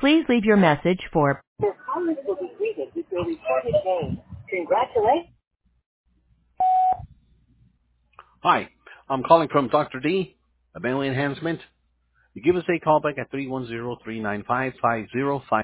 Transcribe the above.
Please leave your message for Your comments will be greeted with your recorded name. Congratulations. Hi, I'm calling from Dr. D, a memory enhancement. You give us a call back at 310-395-5055.